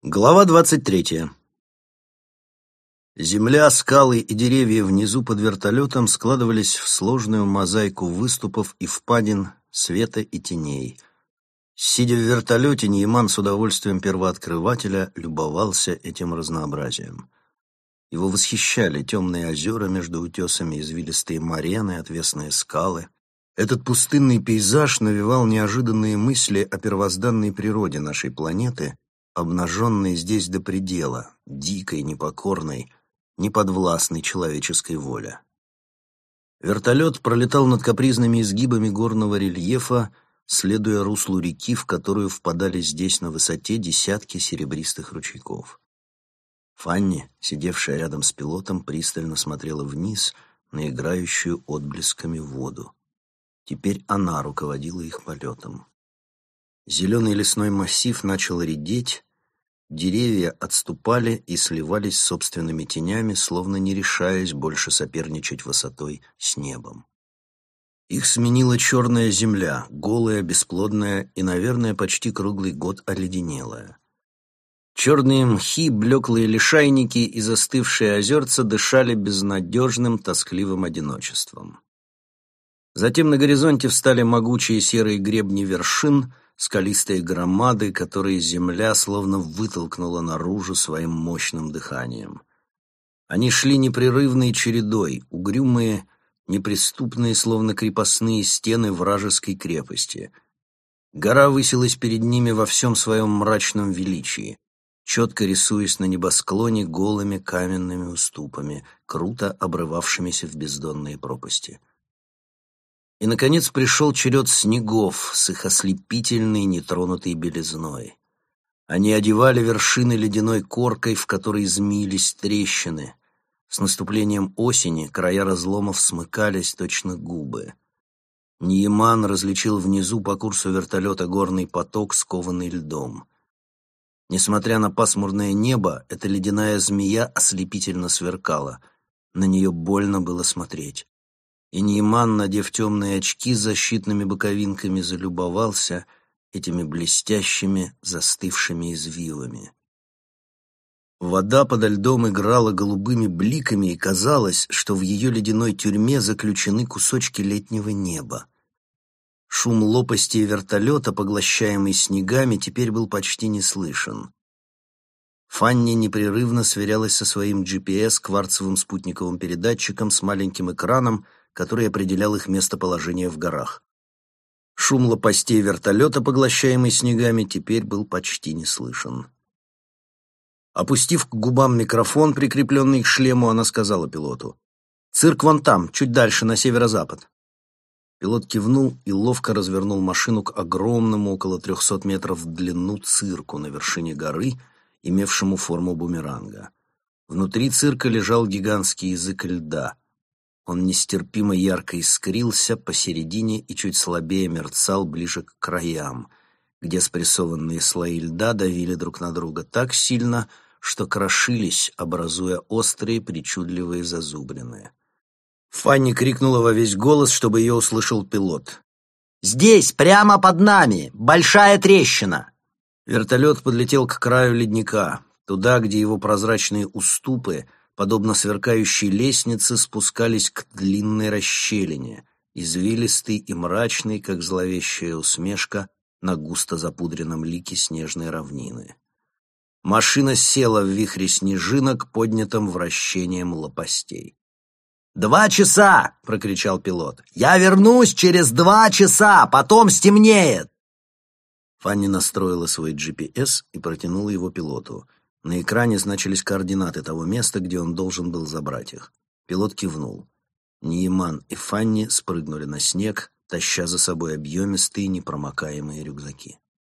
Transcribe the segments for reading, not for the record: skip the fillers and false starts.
Глава 23. Земля, скалы и деревья внизу под вертолетом складывались в сложную мозаику выступов и впадин, света и теней. Сидя в вертолете, Нейман с удовольствием первооткрывателя любовался этим разнообразием. Его восхищали темные озера между утесами, извилистые морены, отвесные скалы. Этот пустынный пейзаж навевал неожиданные мысли о первозданной природе нашей планеты, обнаженной здесь до предела, дикой, непокорной, неподвластной человеческой воле. Вертолет пролетал над капризными изгибами горного рельефа, следуя руслу реки, в которую впадали здесь на высоте десятки серебристых ручейков. Фанни, сидевшая рядом с пилотом, пристально смотрела вниз на играющую отблесками воду. Теперь она руководила их полетом. Зеленый лесной массив начал редеть, деревья отступали и сливались с собственными тенями, словно не решаясь больше соперничать высотой с небом. Их сменила черная земля, голая, бесплодная и, наверное, почти круглый год оледенелая. Черные мхи, блеклые лишайники и застывшие озерца дышали безнадежным, тоскливым одиночеством. Затем на горизонте встали могучие серые гребни вершин, скалистые громады, которые земля словно вытолкнула наружу своим мощным дыханием. Они шли непрерывной чередой, угрюмые, неприступные, словно крепостные стены вражеской крепости. Гора высилась перед ними во всем своем мрачном величии, четко рисуясь на небосклоне голыми каменными уступами, круто обрывавшимися в бездонные пропасти. И, наконец, пришел черед снегов с их ослепительной, нетронутой белизной. Они одевали вершины ледяной коркой, в которой змеились трещины. С наступлением осени края разломов смыкались, точно губы. Нейман различил внизу по курсу вертолета горный поток, скованный льдом. Несмотря на пасмурное небо, эта ледяная змея ослепительно сверкала. На нее больно было смотреть. И Нейман, надев темные очки с защитными боковинками, залюбовался этими блестящими, застывшими извивами. Вода подо льдом играла голубыми бликами, и казалось, что в ее ледяной тюрьме заключены кусочки летнего неба. Шум лопастей вертолета, поглощаемый снегами, теперь был почти не слышен. Фанни непрерывно сверялась со своим GPS, кварцевым спутниковым передатчиком с маленьким экраном, который определял их местоположение в горах. Шум лопастей вертолета, поглощаемый снегами, теперь был почти не слышен. Опустив к губам микрофон, прикрепленный к шлему, она сказала пилоту: «Цирк вон там, чуть дальше, на северо-запад». Пилот кивнул и ловко развернул машину к огромному, около 300 метров в длину, цирку на вершине горы, имевшему форму бумеранга. Внутри цирка лежал гигантский язык льда. Он нестерпимо ярко искрился посередине и чуть слабее мерцал ближе к краям, где спрессованные слои льда давили друг на друга так сильно, что крошились, образуя острые, причудливые зазубрины. Фанни крикнула во весь голос, чтобы ее услышал пилот: «Здесь, прямо под нами! Большая трещина!» Вертолет подлетел к краю ледника, туда, где его прозрачные уступы, подобно сверкающей лестнице, спускались к длинной расщелине, извилистой и мрачной, как зловещая усмешка на густо запудренном лике снежной равнины. Машина села в вихре снежинок, поднятом вращением лопастей. «2 часа!» — прокричал пилот. «Я вернусь через 2 часа! Потом стемнеет!» Фанни настроила свой GPS и протянула его пилоту. На экране значились координаты того места, где он должен был забрать их. Пилот кивнул. Нейман и Фанни спрыгнули на снег, таща за собой объемистые непромокаемые рюкзаки.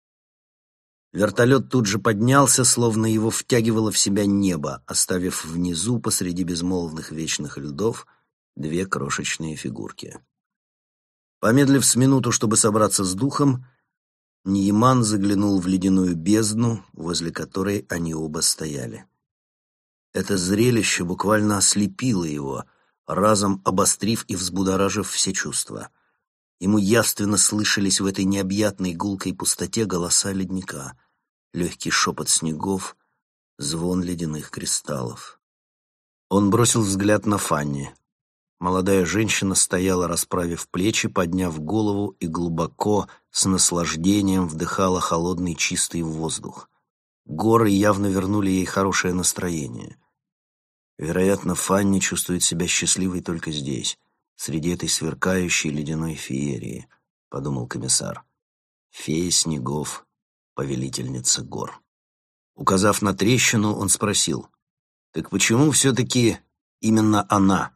Вертолет тут же поднялся, словно его втягивало в себя небо, оставив внизу, посреди безмолвных вечных льдов, 2 крошечные фигурки. Помедлив с минуту, чтобы собраться с духом, Нейман заглянул в ледяную бездну, возле которой они оба стояли. Это зрелище буквально ослепило его, разом обострив и взбудоражив все чувства. Ему явственно слышались в этой необъятной гулкой пустоте голоса ледника. легкий шепот снегов, звон ледяных кристаллов. Он бросил взгляд на Фанни. Молодая женщина стояла, расправив плечи, подняв голову и глубоко, с наслаждением вдыхала холодный чистый воздух. Горы явно вернули ей хорошее настроение. Вероятно, Фанни чувствует себя счастливой только здесь, среди этой сверкающей ледяной феерии, — подумал комиссар. Фея снегов, повелительница гор. Указав на трещину, он спросил: «Так почему все-таки именно она?»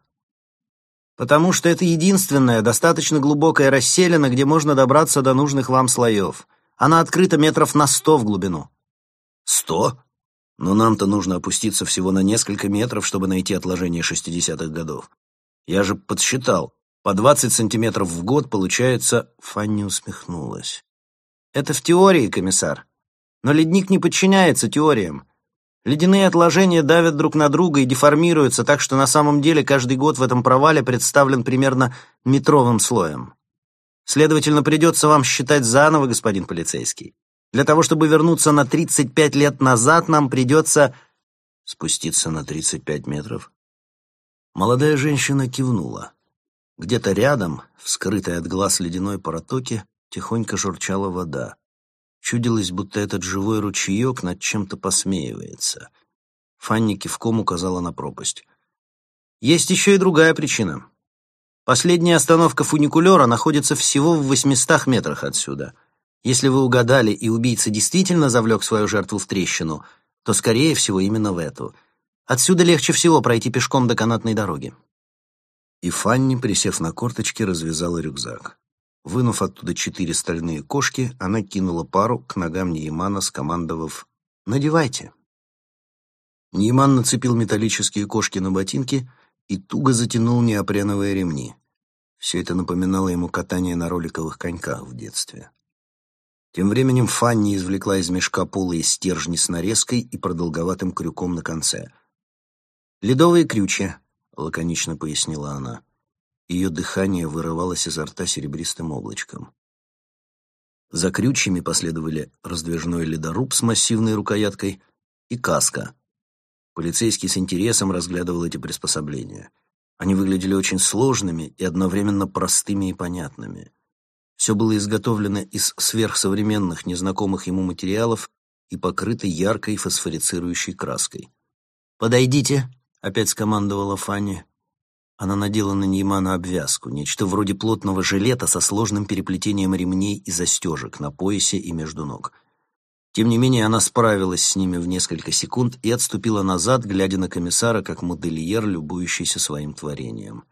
«Потому что это единственная, достаточно глубокая расселина, где можно добраться до нужных вам слоев. Она открыта метров на 100 в глубину». 100? Но нам-то нужно опуститься всего на несколько метров, чтобы найти отложения 60-х годов. Я же подсчитал. По 20 сантиметров в год получается...» Фанни усмехнулась. «Это в теории, комиссар. Но ледник не подчиняется теориям. Ледяные отложения давят друг на друга и деформируются, так что на самом деле каждый год в этом провале представлен примерно метровым слоем. Следовательно, придется вам считать заново, господин полицейский. Для того, чтобы вернуться на 35 лет назад, нам придется...» «Спуститься на 35 метров?» Молодая женщина кивнула. Где-то рядом, в скрытой от глаз ледяной протоке, тихонько журчала вода. Чудилось, будто этот живой ручеек над чем-то посмеивается. Фанни кивком указала на пропасть. «Есть еще и другая причина. Последняя остановка фуникулера находится всего в 800 метрах отсюда. Если вы угадали, и убийца действительно завлек свою жертву в трещину, то, скорее всего, именно в эту. Отсюда легче всего пройти пешком до канатной дороги». И Фанни, присев на корточки, развязала рюкзак. Вынув оттуда 4 стальные кошки, она кинула пару к ногам Неймана, скомандовав: «Надевайте». Нейман нацепил металлические кошки на ботинки и туго затянул неопреновые ремни. Все это напоминало ему катание на роликовых коньках в детстве. Тем временем Фанни извлекла из мешка полые стержни с нарезкой и продолговатым крюком на конце. «Ледовые крючья», — лаконично пояснила она. Ее дыхание вырывалось изо рта серебристым облачком. За крючьями последовали раздвижной ледоруб с массивной рукояткой и каска. Полицейский с интересом разглядывал эти приспособления. Они выглядели очень сложными и одновременно простыми и понятными. Все было изготовлено из сверхсовременных, незнакомых ему материалов и покрыто яркой фосфорицирующей краской. «Подойдите», — опять скомандовала Фанни. Она надела на Неймана обвязку, нечто вроде плотного жилета со сложным переплетением ремней и застежек на поясе и между ног. Тем не менее, она справилась с ними в несколько секунд и отступила назад, глядя на комиссара, как модельер, любующийся своим творением.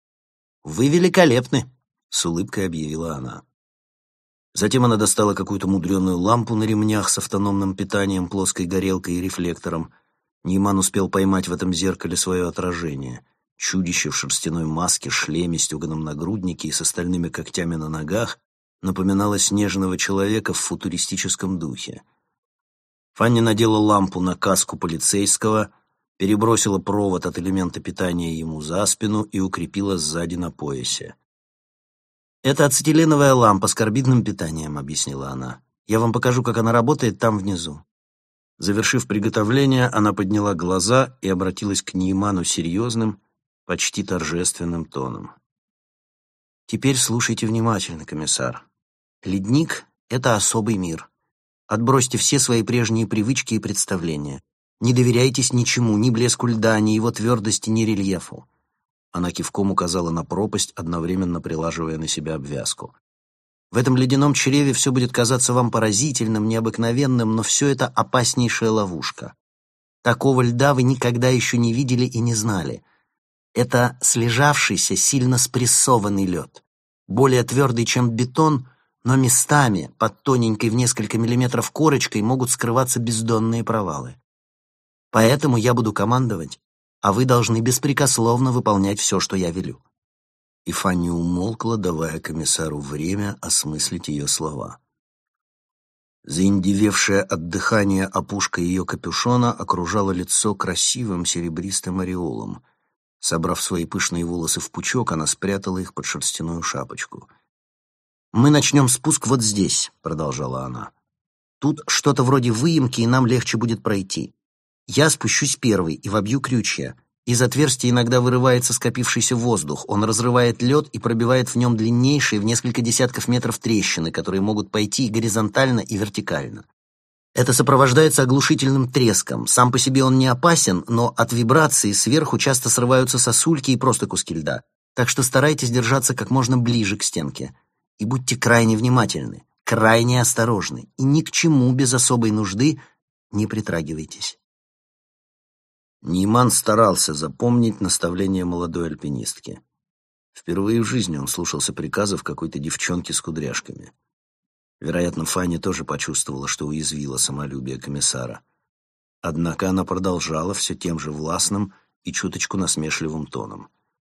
«Вы великолепны», — с улыбкой объявила она. Затем она достала какую-то мудреную лампу на ремнях с автономным питанием, плоской горелкой и рефлектором. Нейман успел поймать в этом зеркале свое отражение. Чудище в шерстяной маске, шлеме, стеганом нагруднике и с остальными когтями на ногах напоминало снежного человека в футуристическом духе. Фанни надела лампу на каску полицейского, перебросила провод от элемента питания ему за спину и укрепила сзади на поясе. «Это ацетиленовая лампа с карбидным питанием», — объяснила она. «Я вам покажу, как она работает там внизу». Завершив приготовление, она подняла глаза и обратилась к Нейману серьезным, почти торжественным тоном. «Теперь слушайте внимательно, комиссар. Ледник — это особый мир. Отбросьте все свои прежние привычки и представления. Не доверяйтесь ничему, ни блеску льда, ни его твердости, ни рельефу». Она кивком указала на пропасть, одновременно прилаживая на себя обвязку. «В этом ледяном чреве все будет казаться вам поразительным, необыкновенным, но все это опаснейшая ловушка. Такого льда вы никогда еще не видели и не знали. Это слежавшийся, сильно спрессованный лед, более твердый, чем бетон, но местами под тоненькой в несколько миллиметров корочкой могут скрываться бездонные провалы. Поэтому я буду командовать, а вы должны беспрекословно выполнять все, что я велю». И Фанни умолкла, давая комиссару время осмыслить ее слова. Заиндевевшая от дыхания опушка ее капюшона окружала лицо красивым серебристым ореолом. Собрав свои пышные волосы в пучок, она спрятала их под шерстяную шапочку. «Мы начнем спуск вот здесь», — продолжала она. Тут что-то вроде выемки, и нам легче будет пройти. Я спущусь первый и вобью крючья. Из отверстия иногда вырывается скопившийся воздух. Он разрывает лед и пробивает в нем длиннейшие в несколько десятков метров трещины, которые могут пойти и горизонтально, и вертикально. Это сопровождается оглушительным треском. Сам по себе он не опасен, но от вибрации сверху часто срываются сосульки и просто куски льда. Так что старайтесь держаться как можно ближе к стенке. И будьте крайне внимательны, крайне осторожны, и ни к чему без особой нужды не притрагивайтесь. Нейман старался запомнить наставления молодой альпинистки. Впервые в жизни он слушался приказов какой-то девчонки с кудряшками. Вероятно, Фанни тоже почувствовала, что уязвила самолюбие комиссара. Однако она продолжала все тем же властным и чуточку насмешливым тоном.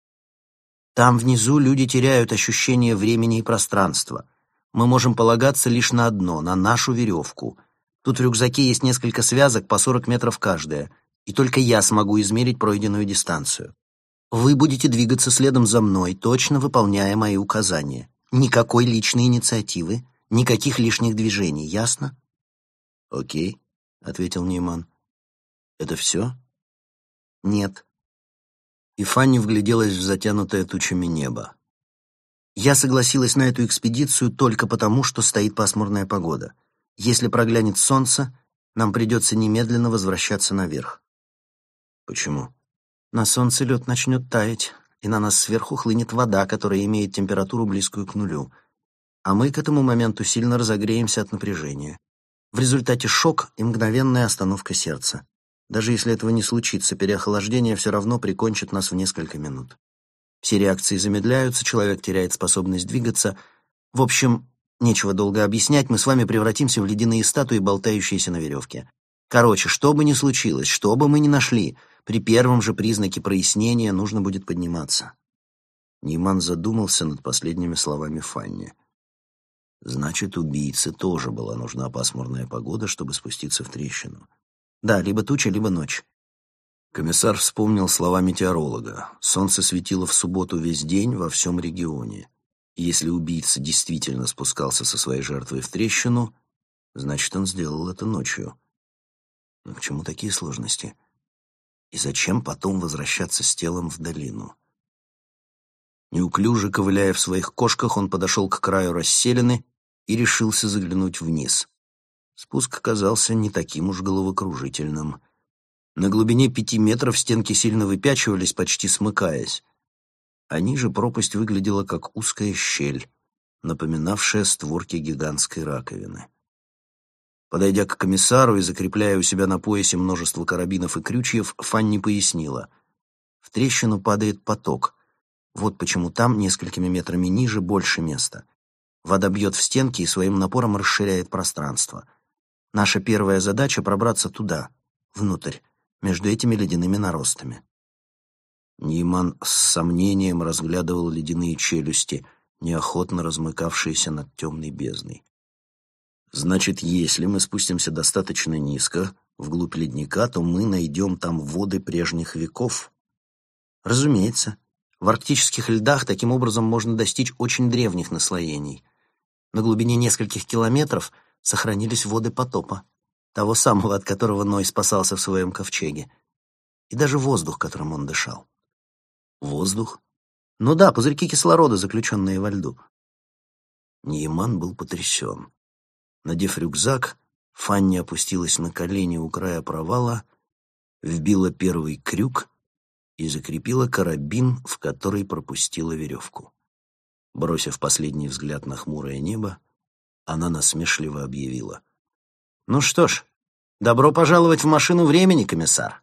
Там внизу люди теряют ощущение времени и пространства. Мы можем полагаться лишь на одно, на нашу веревку. Тут в рюкзаке есть несколько связок по 40 метров каждая, и только я смогу измерить пройденную дистанцию. Вы будете двигаться следом за мной, точно выполняя мои указания. Никакой личной инициативы, никаких лишних движений, ясно? «Окей», — ответил Нейман. «Это все?» «Нет». И Фанни вгляделась в затянутое тучами небо. «Я согласилась на эту экспедицию только потому, что стоит пасмурная погода. Если проглянет солнце, нам придется немедленно возвращаться наверх». «Почему?» «На солнце лед начнет таять, и на нас сверху хлынет вода, которая имеет температуру близкую к нулю. А мы к этому моменту сильно разогреемся от напряжения. В результате шок и мгновенная остановка сердца. Даже если этого не случится, переохлаждение все равно прикончит нас в несколько минут. Все реакции замедляются, человек теряет способность двигаться. В общем, нечего долго объяснять, мы с вами превратимся в ледяные статуи, болтающиеся на веревке. Короче, что бы ни случилось, что бы мы ни нашли, при первом же признаке прояснения нужно будет подниматься». Нейман задумался над последними словами Фанни. Значит, убийце тоже была нужна пасмурная погода, чтобы спуститься в трещину. Да, либо туча, либо ночь. Комиссар вспомнил слова метеоролога. Солнце светило в субботу весь день во всем регионе. И если убийца действительно спускался со своей жертвой в трещину, значит, он сделал это ночью. Но к чему такие сложности? И зачем потом возвращаться с телом в долину? Неуклюже ковыляя в своих кошках, он подошел к краю расселины и решился заглянуть вниз. Спуск оказался не таким уж головокружительным. На глубине 5 метров стенки сильно выпячивались, почти смыкаясь. А ниже пропасть выглядела как узкая щель, напоминавшая створки гигантской раковины. Подойдя к комиссару и закрепляя у себя на поясе множество карабинов и крючьев, Фанни пояснила. В трещину падает поток. Вот почему там, несколькими метрами ниже, больше места. Вода бьет в стенки и своим напором расширяет пространство. Наша первая задача — пробраться туда, внутрь, между этими ледяными наростами. Нейман с сомнением разглядывал ледяные челюсти, неохотно размыкавшиеся над темной бездной. Значит, если мы спустимся достаточно низко, вглубь ледника, то мы найдем там воды прежних веков? Разумеется. В арктических льдах таким образом можно достичь очень древних наслоений. На глубине нескольких километров сохранились воды потопа, того самого, от которого Ной спасался в своем ковчеге, и даже воздух, которым он дышал. Воздух? Ну да, пузырьки кислорода, заключенные во льду. Нейман был потрясен. Надев рюкзак, Фанни опустилась на колени у края провала, вбила первый крюк и закрепила карабин, в который пропустила веревку. Бросив последний взгляд на хмурое небо, она насмешливо объявила: «Ну что ж, добро пожаловать в машину времени, комиссар!»